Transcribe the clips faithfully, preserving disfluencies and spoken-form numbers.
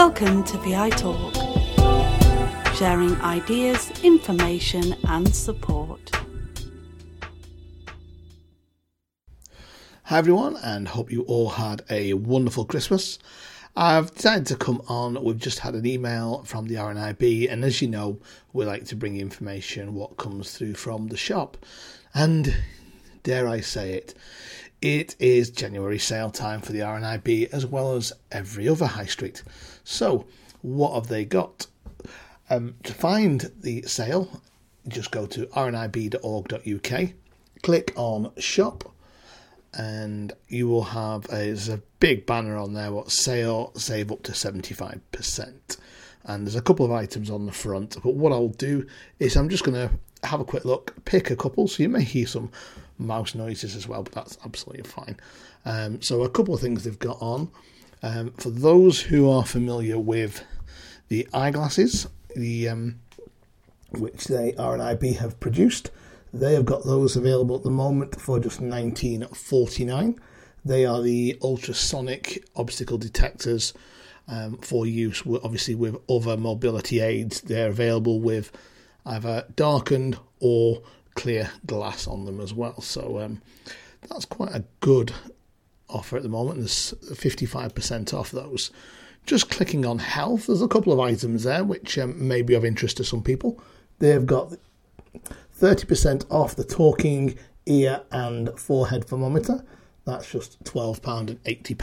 Welcome to V I Talk, sharing ideas, information and support. Hi everyone, and hope you all had a wonderful Christmas. I've decided to come on. We've just had an email from the R N I B, and as you know, we like to bring information what comes through from the shop. And dare I say it, it is January sale time for the R N I B as well as every other high street. So, what have they got? Um, to find the sale, just go to r n i b dot org dot u k, click on shop, and you will have a, there's a big banner on there, what sale, save up to seventy-five percent. And there's a couple of items on the front, but what I'll do is I'm just going to have a quick look, pick a couple, so you may hear some mouse noises as well, but that's absolutely fine. Um, so a couple of things they've got on. Um, for those who are familiar with the eyeglasses, the um, which they R N I B have produced, they have got those available at the moment for just nineteen forty-nine. They are the ultrasonic obstacle detectors um, for use, with, obviously, with other mobility aids. They're available with either darkened or clear glass on them as well. So um, that's quite a good offer at the moment. There's fifty-five percent off those. Just clicking on health, there's a couple of items there which um, may be of interest to some people. They've got thirty percent off the talking ear and forehead thermometer. That's just twelve pounds eighty.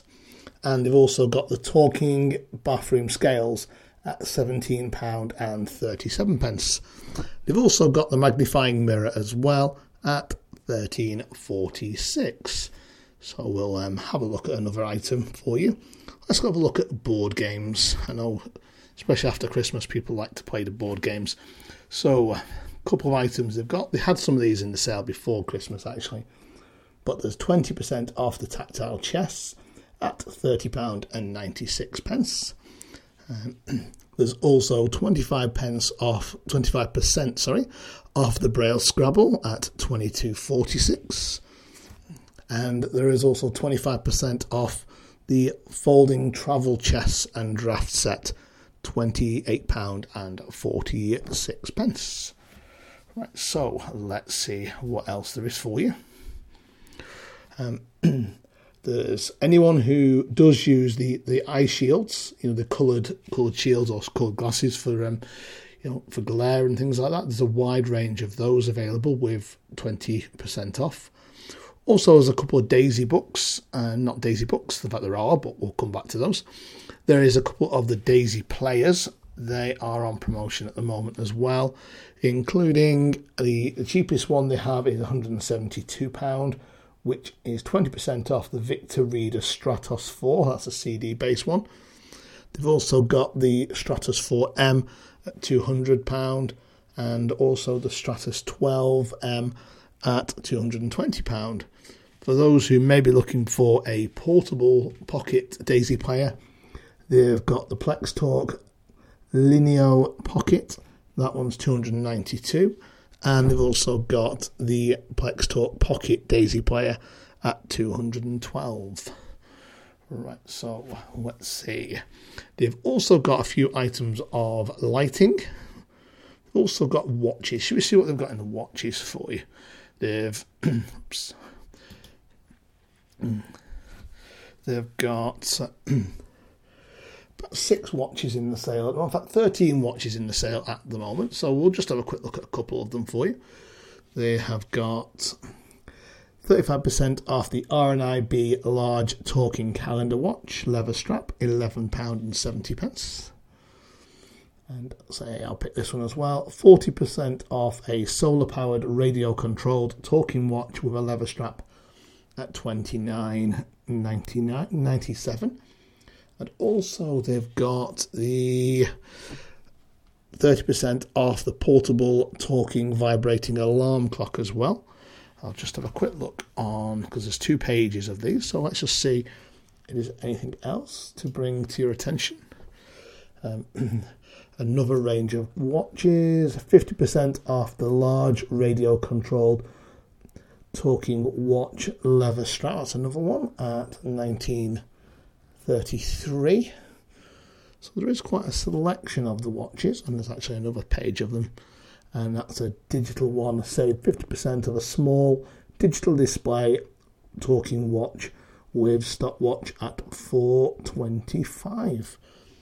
And they've also got the talking bathroom scales at seventeen pounds thirty-seven. They've also got the magnifying mirror as well at thirteen pounds forty-six. So we'll um, have a look at another item for you. Let's have a look at board games. I know, especially after Christmas, people like to play the board games. So a couple of items they've got. They had some of these in the sale before Christmas, actually. But there's twenty percent off the tactile chess at thirty pounds ninety-six. Um, there's also twenty-five pence off, twenty-five percent, sorry, off the Braille Scrabble at twenty-two pounds forty-six. And there is also twenty-five percent off the folding travel chess and draft set, twenty-eight pounds forty-six. Right, so let's see what else there is for you. Um, there's anyone who does use the, the eye shields, you know, the coloured coloured shields or coloured glasses for um, you know, for glare and things like that. There's a wide range of those available with twenty percent off. Also, there's a couple of Daisy books, uh, not Daisy books, the fact there are, but we'll come back to those. There is a couple of the Daisy players. They are on promotion at the moment as well, including the, the cheapest one they have is one hundred seventy-two pounds, which is twenty percent off the Victor Reader Stratos four. That's a C D-based one. They've also got the Stratos four M at two hundred pounds and also the Stratos twelve M at two hundred twenty pounds. For those who may be looking for a portable pocket Daisy player, they've got the Plex Talk Lineo Pocket. That one's two hundred ninety-two pounds. And they've also got the Plex Talk Pocket Daisy player at two hundred twelve. Right, so let's see. They've also got a few items of lighting. They've also got watches. Should we see what they've got in the watches for you? They've oops, they've got about six watches in the sale. In fact, thirteen watches in the sale at the moment. So we'll just have a quick look at a couple of them for you. They have got thirty-five percent off the R N I B large talking calendar watch, leather strap, eleven pounds seventy. And say I'll pick this one as well. forty percent off a solar-powered radio-controlled talking watch with a leather strap at twenty-nine pounds ninety-seven. And also they've got the thirty percent off the portable talking vibrating alarm clock as well. I'll just have a quick look on, because there's two pages of these. So let's just see if there's anything else to bring to your attention. Um, another range of watches, fifty percent off the large radio-controlled talking watch leather strap. That's another one at nineteen thirty-three. So there is quite a selection of the watches, and there's actually another page of them, and that's a digital one. Save fifty percent of a small digital display talking watch with stopwatch at four twenty-five.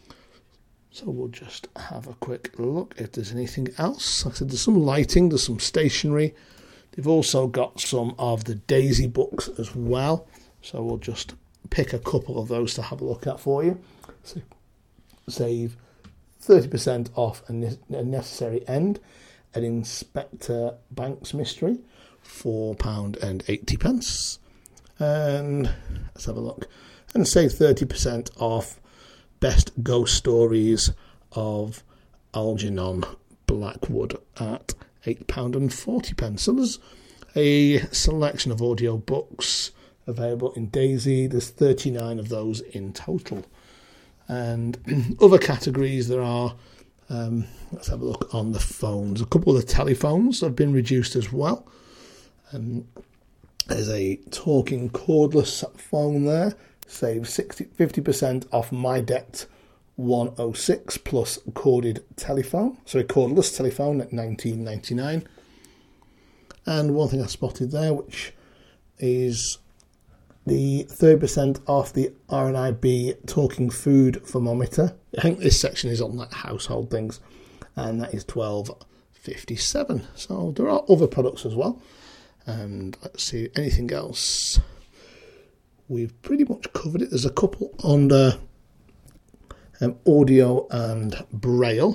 So we'll just have a quick look if there's anything else. Like I said, there's some lighting, there's some stationery. They've also got some of the Daisy books as well. So we'll just pick a couple of those to have a look at for you. So save thirty percent off a necessary end, an Inspector Banks Mystery, four pounds eighty. And let's have a look. And save thirty percent off Best Ghost Stories of Algernon Blackwood at eight pounds forty. So there's a selection of audio books available in Daisy. There's thirty-nine of those in total. And other categories there are, um, let's have a look on the phones. A couple of the telephones have been reduced as well. Um, there's a talking cordless phone there. Save sixty, fifty percent off MyDebt one oh six plus corded telephone. Sorry, cordless telephone at nineteen ninety-nine. And one thing I spotted there, which is the thirty percent off the R N I B talking food thermometer. I think this section is on like household things, and that is twelve fifty-seven. So there are other products as well. And let's see, anything else? We've pretty much covered it. There's a couple under um, audio and braille.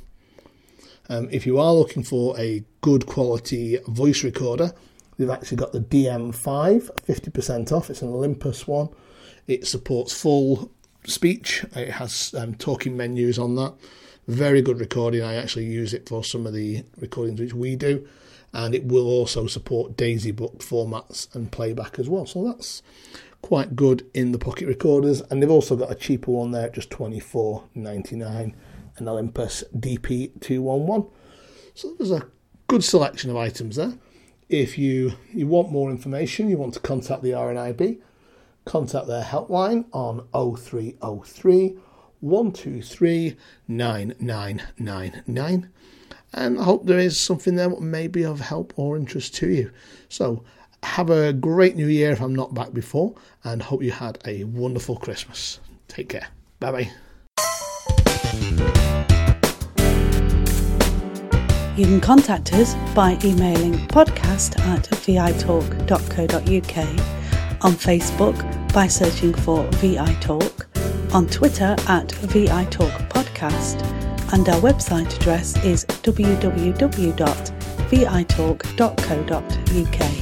Um, if you are looking for a good quality voice recorder, they've actually got the D M five, fifty percent off. It's an Olympus one. It supports full speech. It has um, talking menus on that. Very good recording. I actually use it for some of the recordings which we do. And it will also support Daisy book formats and playback as well. So that's quite good in the pocket recorders. And they've also got a cheaper one there at just twenty-four ninety-nine, an Olympus D P two eleven. So there's a good selection of items there. If you, you want more information, you want to contact the R N I B, contact their helpline on oh three oh three, one two three, nine nine nine nine. And I hope there is something there that may be of help or interest to you. So have a great new year if I'm not back before, and hope you had a wonderful Christmas. Take care. Bye-bye. You can contact us by emailing podcast at vitalk dot co dot uk, on Facebook by searching for ViTalk, on Twitter at ViTalkPodcast, and our website address is w w w dot vitalk dot co dot uk.